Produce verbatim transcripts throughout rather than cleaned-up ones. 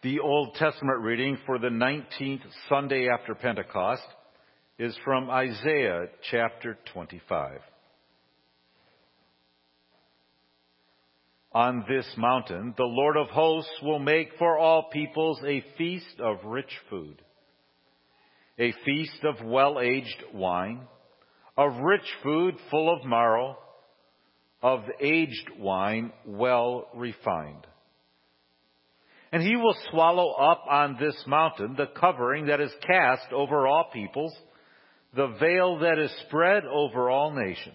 The Old Testament reading for the nineteenth Sunday after Pentecost is from Isaiah chapter twenty-five. On this mountain, the Lord of hosts will make for all peoples a feast of rich food, a feast of well-aged wine, of rich food full of marrow, of aged wine well refined. And he will swallow up on this mountain the covering that is cast over all peoples, the veil that is spread over all nations.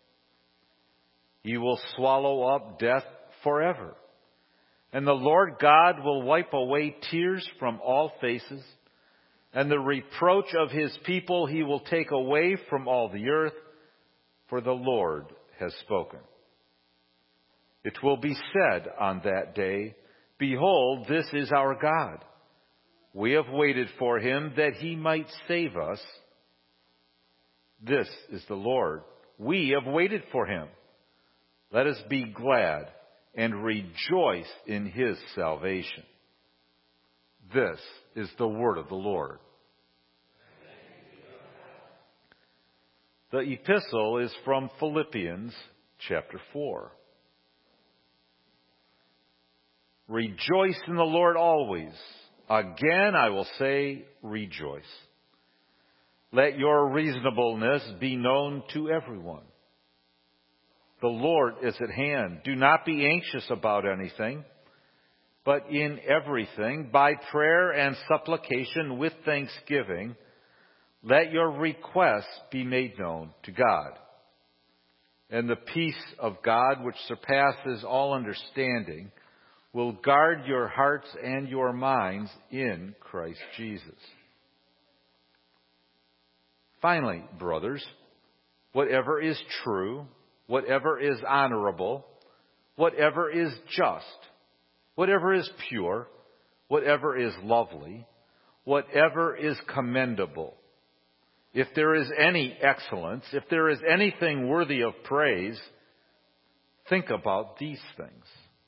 He will swallow up death forever. And the Lord God will wipe away tears from all faces, and the reproach of his people he will take away from all the earth, for the Lord has spoken. It will be said on that day, "Behold, this is our God. We have waited for him that he might save us. This is the Lord. We have waited for him. Let us be glad and rejoice in his salvation." This is the word of the Lord. The epistle is from Philippians chapter four. Rejoice in the Lord always. Again, I will say, rejoice. Let your reasonableness be known to everyone. The Lord is at hand. Do not be anxious about anything, but in everything, by prayer and supplication with thanksgiving, let your requests be made known to God. And the peace of God, which surpasses all understanding, will guard your hearts and your minds in Christ Jesus. Finally, brothers, whatever is true, whatever is honorable, whatever is just, whatever is pure, whatever is lovely, whatever is commendable, if there is any excellence, if there is anything worthy of praise, think about these things.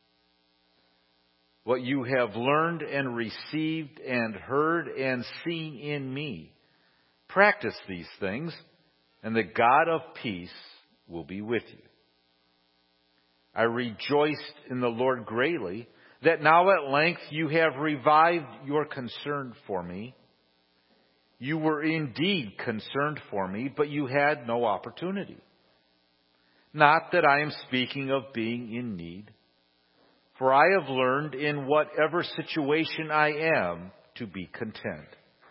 What you have learned and received and heard and seen in me, practice these things, and the God of peace will be with you. I rejoiced in the Lord greatly that now at length you have revived your concern for me. You were indeed concerned for me, but you had no opportunity. Not that I am speaking of being in need, for I have learned in whatever situation I am to be content.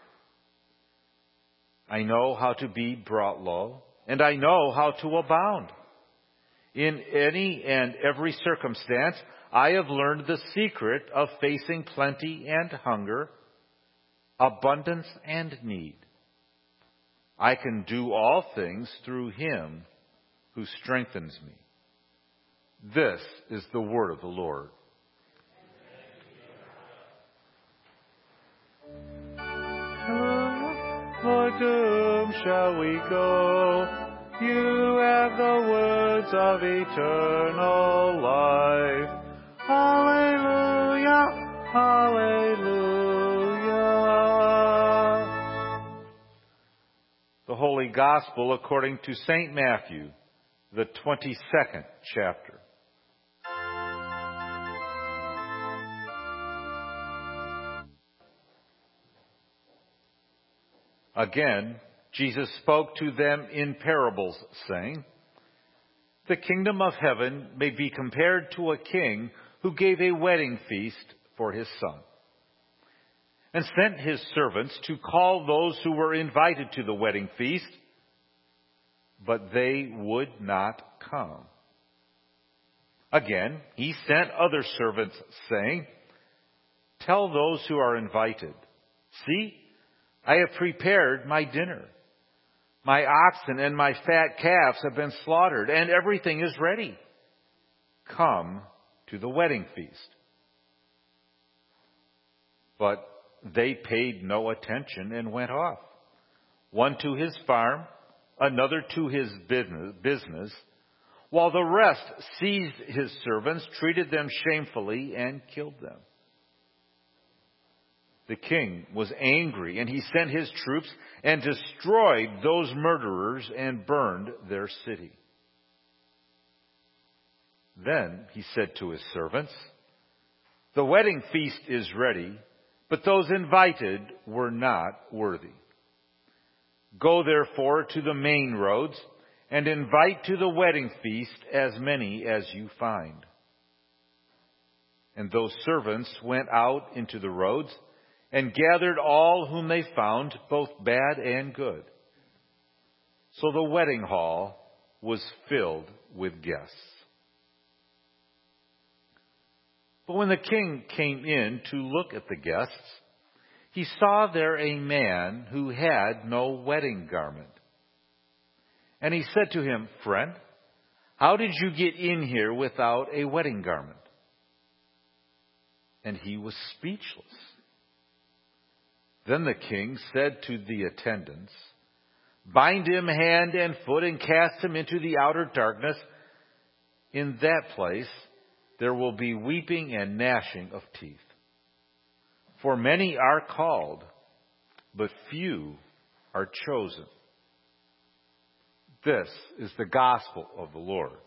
I know how to be brought low, and I know how to abound. In any and every circumstance, I have learned the secret of facing plenty and hunger, abundance and need. I can do all things through him who strengthens me. This is the word of the Lord. For to whom shall we go? You have the words of eternal life. Hallelujah, hallelujah. The Holy Gospel according to Saint Matthew, the twenty-second chapter. Again, Jesus spoke to them in parables, saying, "The kingdom of heaven may be compared to a king who gave a wedding feast for his son, and sent his servants to call those who were invited to the wedding feast, but they would not come. Again, he sent other servants, saying, 'Tell those who are invited, see, I have prepared my dinner. My oxen and my fat calves have been slaughtered, and everything is ready. Come to the wedding feast.' But they paid no attention and went off, one to his farm, another to his business, while the rest seized his servants, treated them shamefully, and killed them. The king was angry, and he sent his troops and destroyed those murderers and burned their city. Then he said to his servants, "The wedding feast is ready, but those invited were not worthy. Go therefore to the main roads and invite to the wedding feast as many as you find." And those servants went out into the roads and gathered all whom they found, both bad and good. So the wedding hall was filled with guests. But when the king came in to look at the guests, he saw there a man who had no wedding garment. And he said to him, "Friend, how did you get in here without a wedding garment?" And he was speechless. Then the king said to the attendants, "Bind him hand and foot and cast him into the outer darkness. In that place there will be weeping and gnashing of teeth. For many are called, but few are chosen." This is the gospel of the Lord.